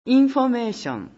インフォメーション。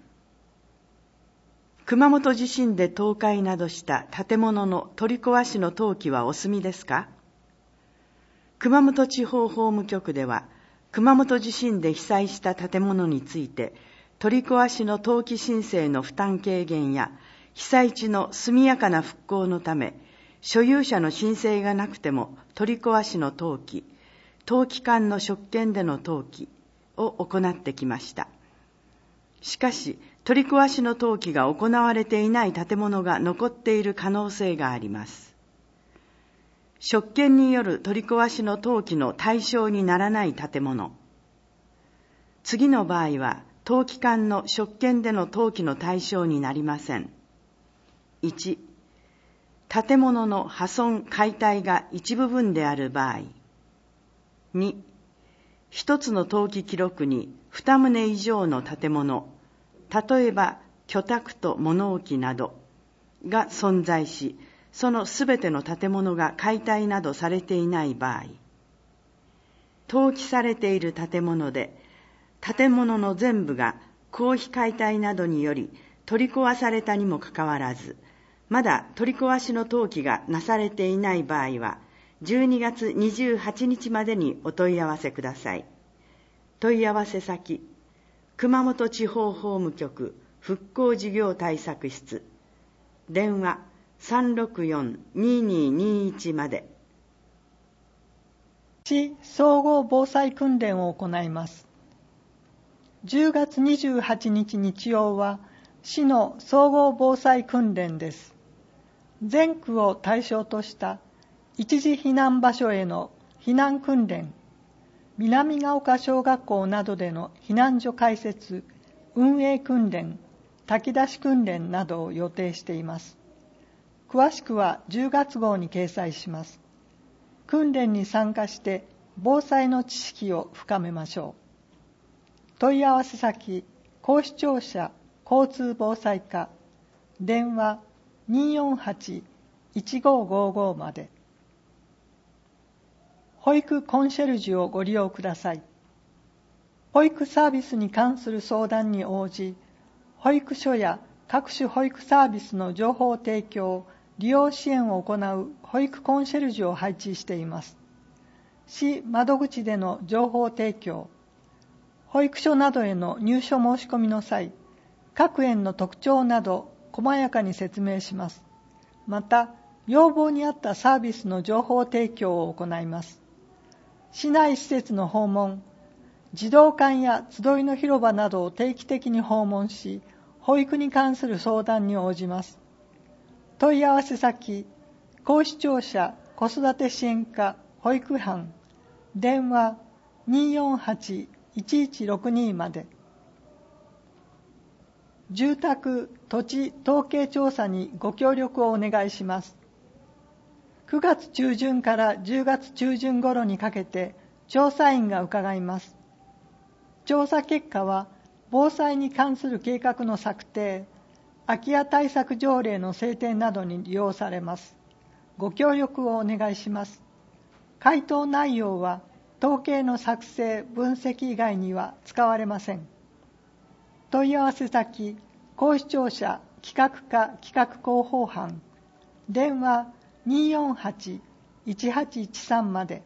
熊本地震で倒壊などした建物の取り壊しの登記はお済みですか？熊本地方法務局では、熊本地震で被災した建物について、取り壊しの登記申請の負担軽減や、被災地の速やかな復興のため、所有者の申請がなくても取り壊しの登記、登記間の職権での登記を行ってきました。しかし、取り壊しの登記が行われていない建物が残っている可能性があります。職権による取り壊しの登記の対象にならない建物。次の場合は、登記間の職権での登記の対象になりません。1、建物の破損・解体が一部分である場合。2、一つの登記記録に2棟以上の建物、例えば居宅と物置などが存在し、そのすべての建物が解体などされていない場合。登記されている建物で、建物の全部が公費解体などにより取り壊されたにもかかわらず、まだ取り壊しの登記がなされていない場合は、12月28日までにお問い合わせください。問い合わせ先、熊本地方法務局復興事業対策室、電話 364-2221 まで。 市総合防災訓練を行います。10月28日日曜は市の総合防災訓練です。全区を対象とした一時避難場所への避難訓練、南ヶ丘小学校などでの避難所開設、運営訓練、炊き出し訓練などを予定しています。詳しくは10月号に掲載します。訓練に参加して防災の知識を深めましょう。問い合わせ先、高視聴者交通防災課、電話 248-1555 まで。保育コンシェルジュをご利用ください。保育サービスに関する相談に応じ、保育所や各種保育サービスの情報提供、利用支援を行う保育コンシェルジュを配置しています。市窓口での情報提供、保育所などへの入所申し込みの際、各園の特徴など細やかに説明します。また、要望に合ったサービスの情報提供を行います。市内施設の訪問、児童館や集いの広場などを定期的に訪問し、保育に関する相談に応じます。問い合わせ先、高視聴者子育て支援課保育班、電話 248-1162 まで。住宅・土地統計調査にご協力をお願いします。9月中旬から10月中旬頃にかけて調査員が伺います。調査結果は防災に関する計画の策定、空き家対策条例の制定などに利用されます。ご協力をお願いします。回答内容は統計の作成・分析以外には使われません。問い合わせ先、高視聴者企画課企画広報班、電話248-1813まで。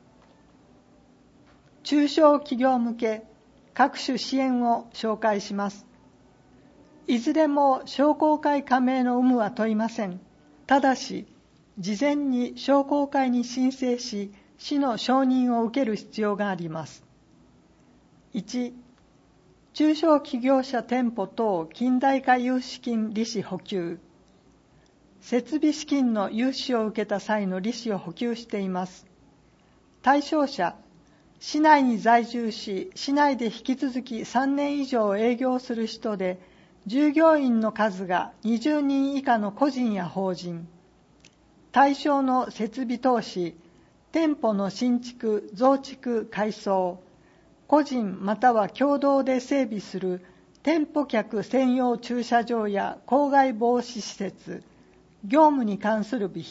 中小企業向け各種支援を紹介します。いずれも商工会加盟の有無は問いません。ただし、事前に商工会に申請し、市の承認を受ける必要があります。1、中小企業者店舗等近代化融資金利子補給。設備資金の融資を受けた際の利子を補給しています。対象者、市内に在住し、市内で引き続き3年以上営業する人で、従業員の数が20人以下の個人や法人。対象の設備投資、店舗の新築・増築・改装、個人または共同で整備する店舗客専用駐車場や公害防止施設、業務に関する備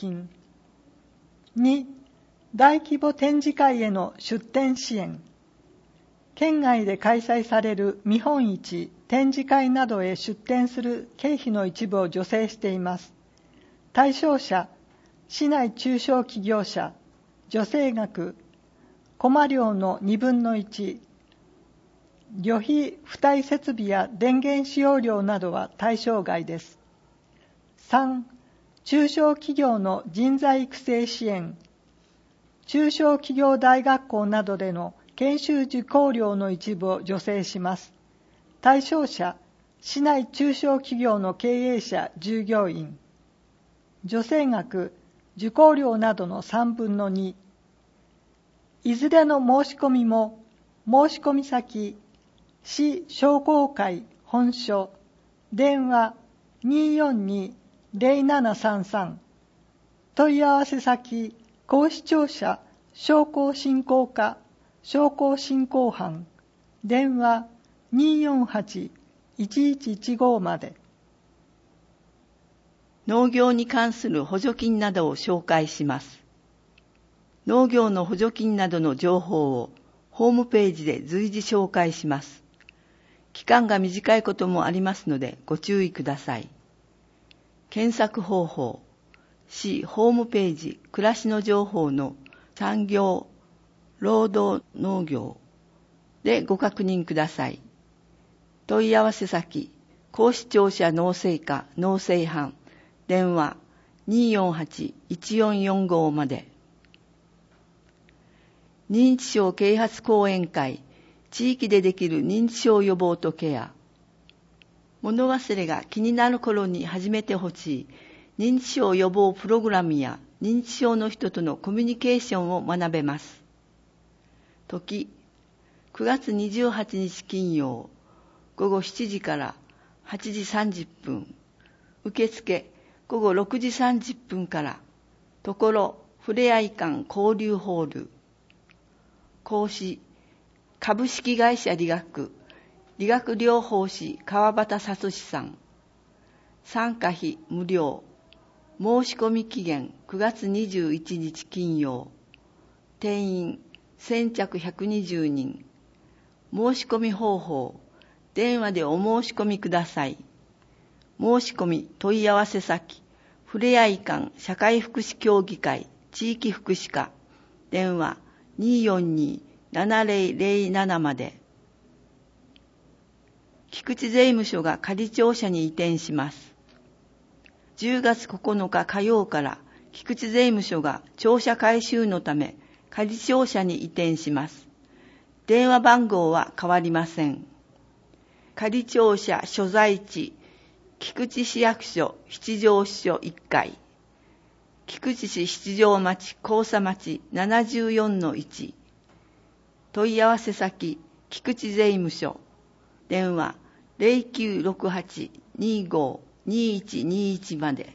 品。2、大規模展示会への出展支援。 県外で開催される見本市、展示会などへ出展する経費の一部を助成しています。対象者、市内中小企業者、助成額、コマ料の2分の1、旅費付帯設備や電源使用料などは対象外です。3、中小企業の人材育成支援、中小企業大学校などでの研修受講料の一部を助成します。対象者、市内中小企業の経営者、従業員。助成額、受講料などの3分の2。いずれの申し込みも、申し込み先、市商工会本所、電話 242-0733、問い合わせ先、公視庁舎商工振興課商工振興班、電話 248-1115 まで。 農業に関する補助金などを紹介します。農業の補助金などの情報をホームページで随時紹介します。期間が短いこともありますのでご注意ください。検索方法、市ホームページ暮らしの情報の産業、労働農業でご確認ください。問い合わせ先、公視庁舎農政課農政班、電話 248-1445 まで。認知症啓発講演会、地域でできる認知症予防とケア。物忘れが気になる頃に始めてほしい認知症予防プログラムや認知症の人とのコミュニケーションを学べます。時、9月28日金曜、午後7時から8時30分。受付、午後6時30分から。ところ、ふれあい館交流ホール。講師、株式会社理学療法士川端聡さん。参加費無料。申し込み期限9月21日金曜。定員先着120人。申し込み方法、電話でお申し込みください。申し込み問い合わせ先、ふれあい館社会福祉協議会地域福祉課、電話 242-7007 まで。菊池税務署が仮庁舎に移転します。10月9日火曜から菊池税務署が庁舎改修のため仮庁舎に移転します。電話番号は変わりません。仮庁舎所在地、菊池市役所七条支所1階、菊池市七条町交差町 74-1、問い合わせ先、菊池税務署、電話 0968-25-2121 まで。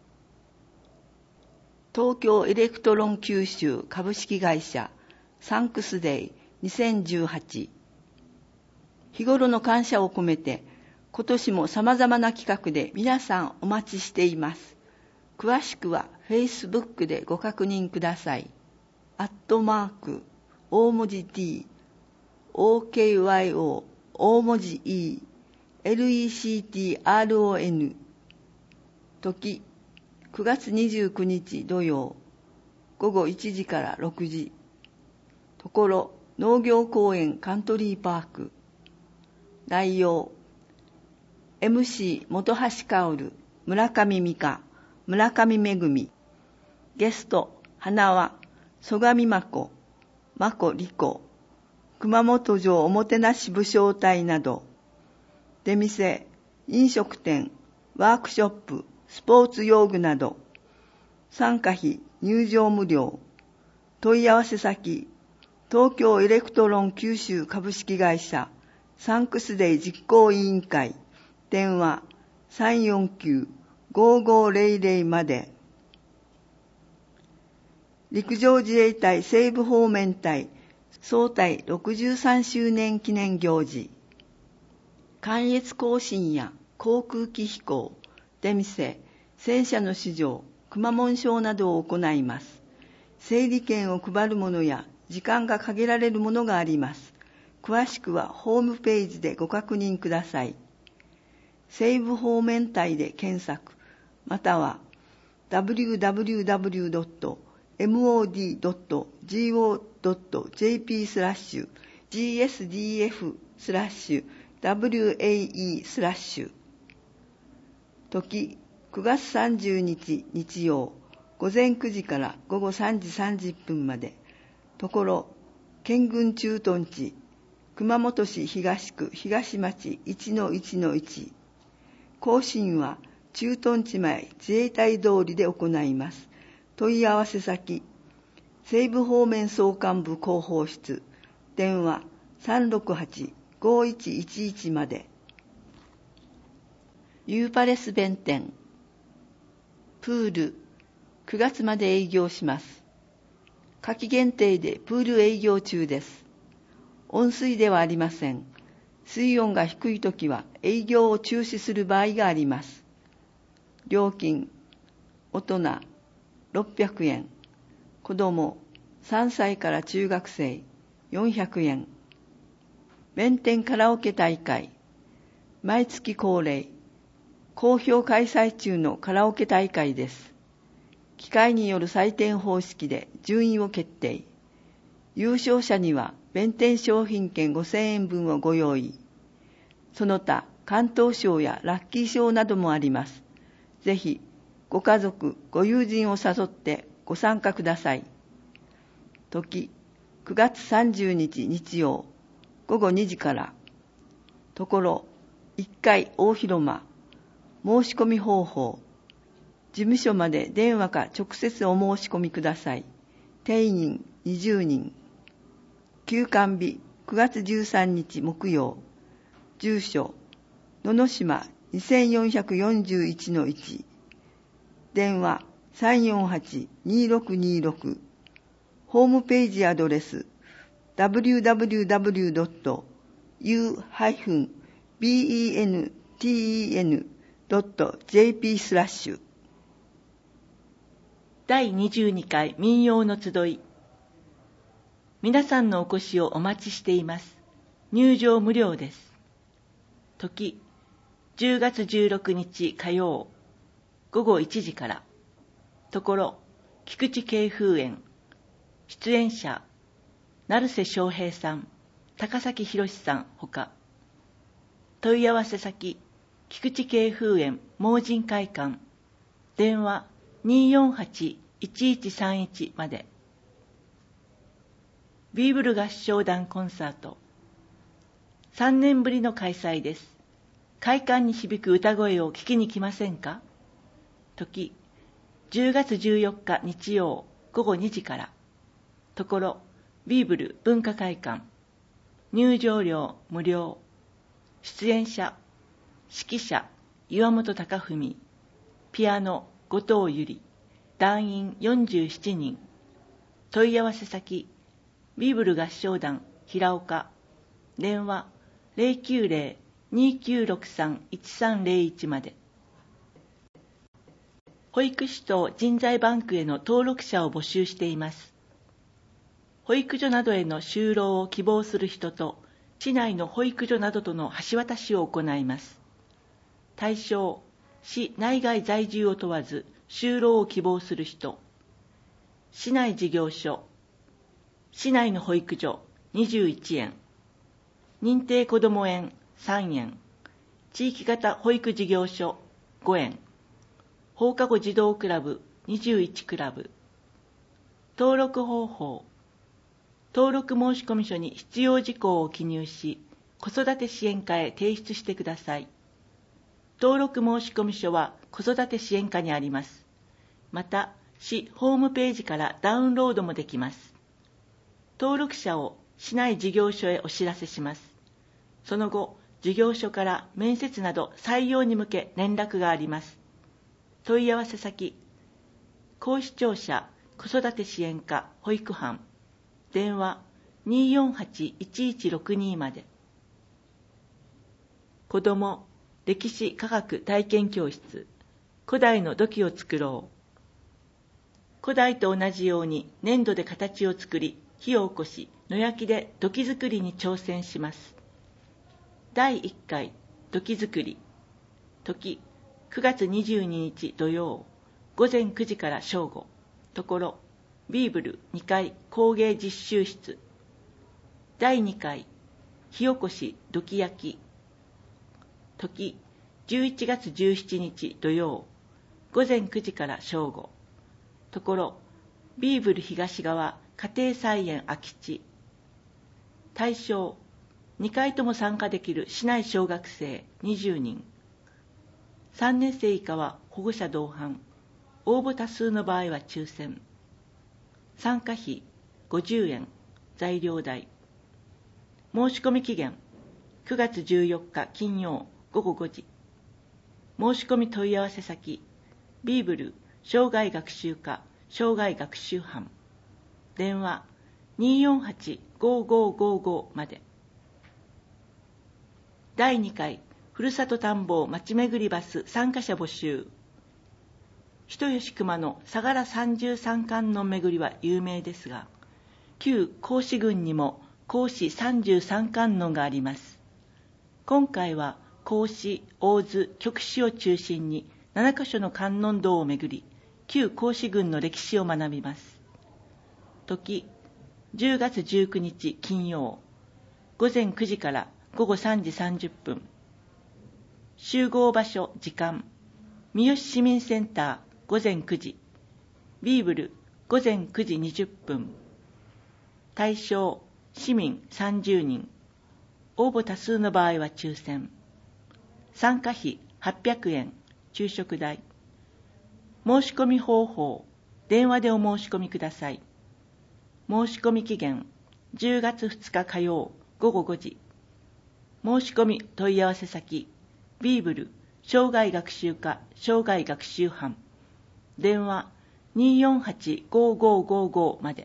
東京エレクトロン九州株式会社サンクスデイ2018。日頃の感謝を込めて、今年も様々な企画で皆さんお待ちしています。詳しくは Facebook でご確認ください。@大文字 T、OKYO、大文字 E、LECTRON。時、9月29日土曜、午後1時から6時。ところ、農業公園カントリーパーク。内容、MC 本橋薫、村上美香、村上めぐみ。ゲスト、花輪、曽我美眞子、眞子理子、熊本城おもてなし武将隊など。出店、飲食店、ワークショップ、スポーツ用具など。参加費、入場無料。問い合わせ先、東京エレクトロン九州株式会社サンクスデイ実行委員会、電話 349-5500 まで。陸上自衛隊西部方面隊総隊63周年記念行事。関越行進や航空機飛行、出店、戦車の試乗、くまモンショーなどを行います。整理券を配るものや時間が限られるものがあります。 詳しくはホームページでご確認ください。西部方面隊で検索、または www.mod.go.jp/gsdf/WAE/ 時9月30日日曜午前9時から午後3時30分まで。ところ県軍駐屯地熊本市東区東町 1-1-1。行進は駐屯地前自衛隊通りで行います。問い合わせ先、西部方面総監部広報室、電話 368-5111 まで。ユーパレス弁天、プール、9月まで営業します。夏季限定でプール営業中です。温水ではありません。水温が低いときは営業を中止する場合があります。料金、大人600円、子供3歳から中学生400円。弁天カラオケ大会、毎月恒例、好評開催中のカラオケ大会です。機械による採点方式で順位を決定。優勝者には弁天商品券5000円分をご用意。その他、関東賞やラッキー賞などもあります。ぜひ、ご家族、ご友人を誘ってご参加ください。時、9月30日日曜、午後2時から。ところ、1階大広間。申し込み方法。事務所まで電話か直接お申し込みください。定員20人。休館日9月13日木曜。住所、野々島 2441-1。電話348-2626。ホームページアドレス www.benten.jp/ 第22回民謡の集い。皆さんのお越しをお待ちしています。入場無料です。時、10月16日火曜、午後1時から。ところ、菊池慶風園。出演者、成瀬翔平さん、高崎博さんほか。問い合わせ先、菊池慶風園盲人会館。電話248-1131まで。ビーブル合唱団コンサート。3年ぶりの開催です。会館に響く歌声を聞きに来ませんか？時、10月14日日曜午後2時から。ところ、ビーブル文化会館。入場料無料。出演者、指揮者、岩本貴文。ピアノ、後藤由里。団員47人。問い合わせ先、ビーブル合唱団平岡。電話090-2963-1301まで。保育士等人材バンクへの登録者を募集しています。保育所などへの就労を希望する人と、市内の保育所などとの橋渡しを行います。対象、市内外在住を問わず、就労を希望する人。市内事業所、市内の保育所21円、認定こども園3円、地域型保育事業所5円、放課後児童クラブ21クラブ。登録方法、登録申込書に必要事項を記入し、子育て支援課へ提出してください。登録申込書は子育て支援課にあります。また、市ホームページからダウンロードもできます。登録者を市内事業所へお知らせします。その後、事業所から面接など採用に向け連絡があります。問い合わせ先、高視聴者子育て支援課保育班。電話248-1162まで。子ども歴史科学体験教室。古代の土器を作ろう。古代と同じように粘土で形を作り、 火を起こし野焼きで土器作りに挑戦します。第1回土器作り、時9月22日土曜午前9時から正午、ところビーブル2階工芸実習室。第2回火起こし土器焼き、時11月17日土曜午前9時から正午、ところビーブル東側家庭菜園空き地。対象2回とも参加できる市内小学生20人。3年生以下は保護者同伴。応募多数の場合は抽選。参加費50円、材料代。申し込み期限9月14日金曜午後5時。申し込み問い合わせ先ビーブル生涯学習課生涯学習班。電話 248-5555 まで。第2回ふるさと探訪まちめぐりバス参加者募集。人吉熊の相良33観音巡りは有名ですが、旧甲子郡にも甲子33観音があります。今回は甲子、大津、極子を中心に7カ所の観音堂を巡り、旧甲子郡の歴史を学びます。時10月19日金曜午前9時から午後3時30分。集合場所時間三好市民センター午前9時。ビーブル午前9時20分。対象市民30人。応募多数の場合は抽選。参加費800円、昼食代。申し込み方法、電話でお申し込みください。申し込み期限10月2日火曜午後5時。申し込み問い合わせ先ビーブル生涯学習課生涯学習班。電話 248-5555 まで。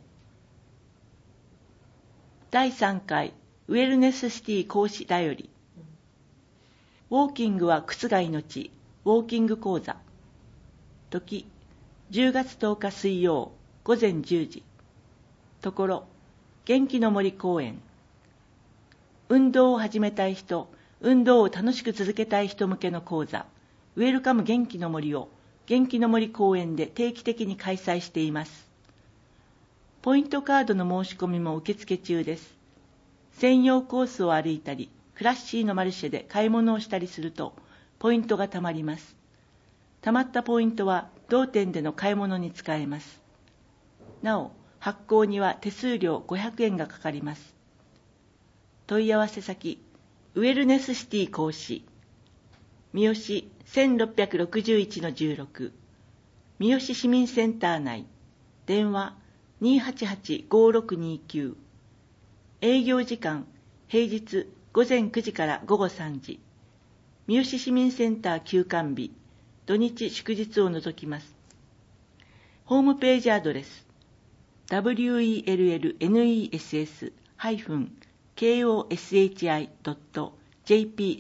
第3回ウェルネスシティ講師だより。ウォーキングは靴が命、ウォーキング講座。時10月10日水曜午前10時。ところ元気の森公園。運動を始めたい人、運動を楽しく続けたい人向けの講座、ウェルカム元気の森を元気の森公園で定期的に開催しています。ポイントカードの申し込みも受付中です。専用コースを歩いたり、クラッシーのマルシェで買い物をしたりすると、ポイントがたまります。たまったポイントは同店での買い物に使えます。なお、発行には手数料500円がかかります。問い合わせ先、ウェルネスシティ講師、三好 1661-16、三好市民センター内、電話 288-5629、営業時間、平日午前9時から午後3時、三好市民センター休館日、土日祝日を除きます。ホームページアドレス、wellness-koshi.jp/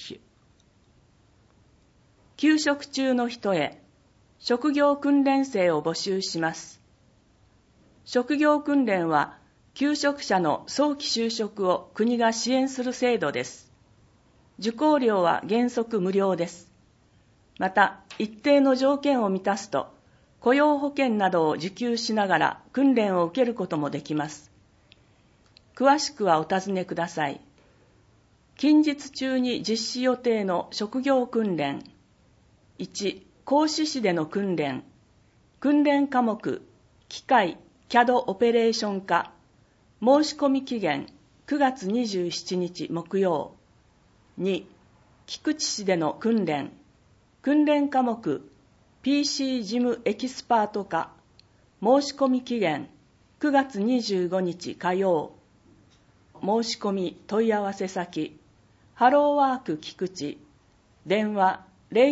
休職中の人へ職業訓練生を募集します。職業訓練は休職者の早期就職を国が支援する制度です。受講料は原則無料です。また、一定の条件を満たすと、雇用保険などを受給しながら訓練を受けることもできます。詳しくはお尋ねください。近日中に実施予定の職業訓練。1、講師士での訓練。訓練科目、機械、CAD オペレーション科。申し込み期限、9月27日木曜。2、菊池市での訓練。訓練科目、PC 事務エキスパート科。申し込み期限、9月25日火曜。申し込み問い合わせ先、ハローワーク菊池。電話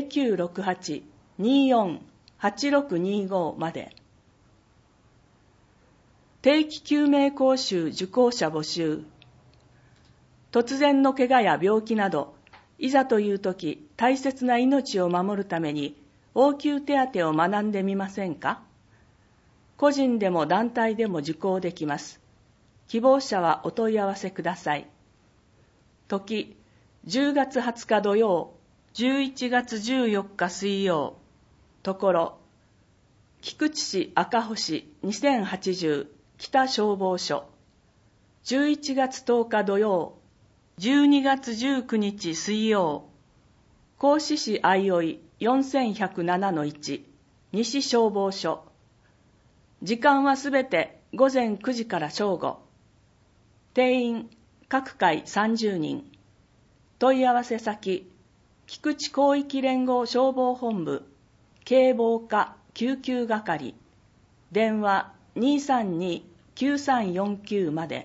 0968-24-8625まで。定期救命講習受講者募集。突然の怪我や病気など、いざという時、大切な命を守るために、応急手当を学んでみませんか？個人でも団体でも受講できます。 希望者はお問い合わせください。時、10月20日土曜、11月14日水曜。ところ、菊池市赤星2080北消防署。11月10日土曜、12月19日水曜。甲子市相生4107-1西消防署。時間はすべて午前9時から正午。定員各回30人。問い合わせ先、菊池広域連合消防本部警防課救急係。電話232-9349まで。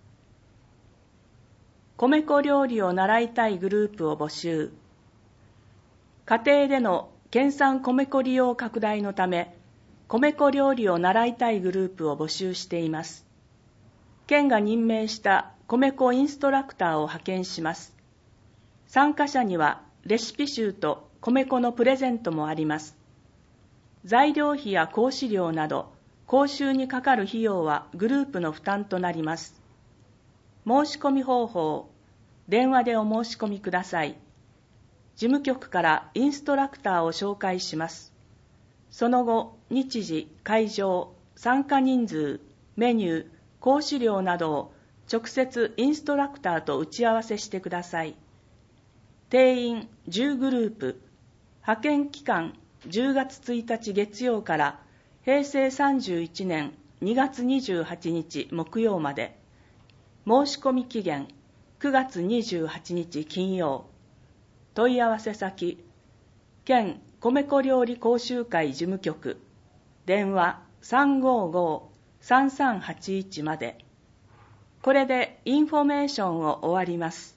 米粉料理を習いたいグループを募集。家庭での県産米粉利用拡大のため、米粉料理を習いたいグループを募集しています。県が任命した米粉インストラクターを派遣します。参加者にはレシピ集と米粉のプレゼントもあります。材料費や講師料など、講習にかかる費用はグループの負担となります。申し込み方法、電話でお申し込みください。事務局からインストラクターを紹介します。その後、日時、会場、参加人数、メニュー、講師料などを直接インストラクターと打ち合わせしてください。定員10グループ、派遣期間10月1日月曜から平成31年2月28日木曜まで。申し込み期限9月28日金曜。問い合わせ先、県米粉料理講習会事務局。電話355-3381まで。これでインフォメーションを終わります。